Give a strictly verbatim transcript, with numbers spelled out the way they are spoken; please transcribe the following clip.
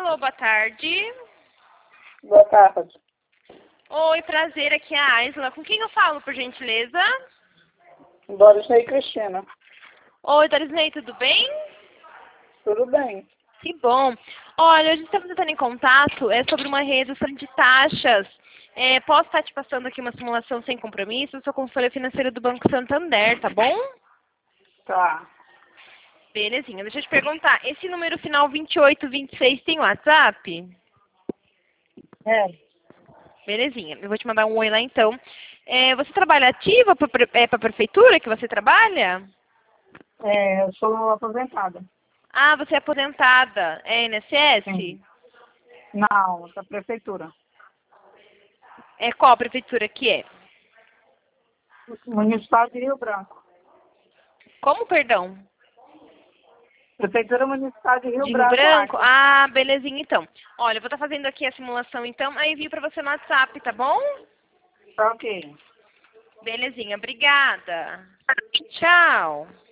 Alô, boa tarde. Boa tarde. Oi, prazer, aqui é a Aisla. Com quem eu falo, por gentileza? Dorisney Cristina. Oi, Dorisney, tudo bem? Tudo bem. Que bom. Olha, a gente está entrando em contato é sobre uma redução de taxas. É, posso estar te passando aqui uma simulação sem compromisso? Eu sou consultora financeira do Banco Santander, tá bom? Tá. Belezinha. Deixa eu te perguntar. Esse número final vinte e oito vinte e seis tem WhatsApp? É. Belezinha. Eu vou te mandar um oi lá então. É, você trabalha ativa para é, a prefeitura que você trabalha? É, eu sou aposentada. Ah, você é aposentada. É I N S S? Sim. Não, da prefeitura. É qual prefeitura que é? Municipal de Rio Branco. Como, perdão? Prefeitura Municipal de Rio De Rio Branco. Branco? Acre. Ah, belezinha então. Olha, eu vou estar fazendo aqui a simulação então, aí envio para você no WhatsApp, tá bom? Tá ok. Belezinha, obrigada. Tchau.